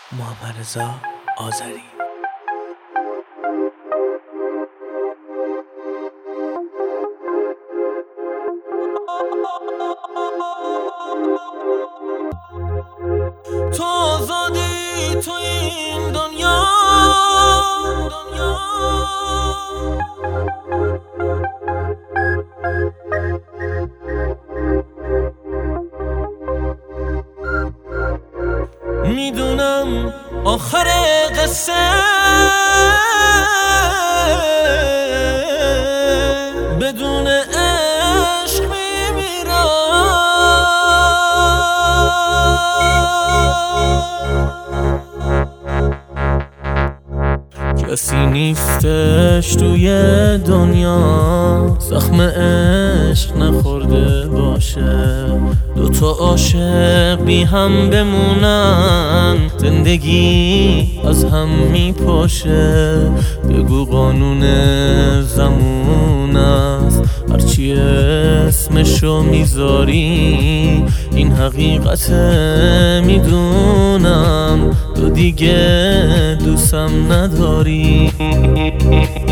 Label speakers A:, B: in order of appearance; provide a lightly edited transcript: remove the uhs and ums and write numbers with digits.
A: محمد رضا آذری.
B: تو آزادی تو این دنیا میدونم آخر قصه بدون عشق میمیرم. کسی نیستش توی دنیا زخم عشق نخورده باشه. دوتا عاشق بی هم بمونن زندگی از هم میپاشه. بگو قانون زمون است هرچی اسمشو میذاری این حقیقت میدونم تو دیگه دوستم نداری.